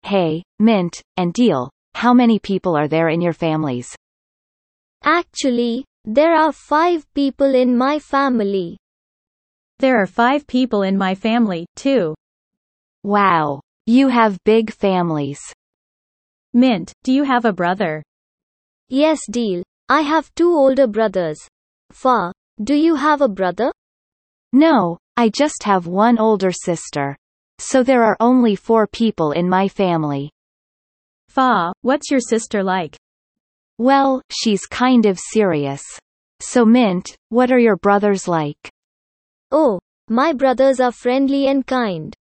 Hey, Mint, and Deal, how many people are there in your families? Actually, there are 5 people in my family. There are 5 people in my family, too. Wow. You have big families. Mint, do you have a brother? Yes, Deal. I have 2 older brothers. Fa, do you have a brother? No, I just have one older sister. So there are only 4 people in my family. Fa, what's your sister like? Well, she's kind of serious. So Mint, what are your brothers like? Oh, my brothers are friendly and kind.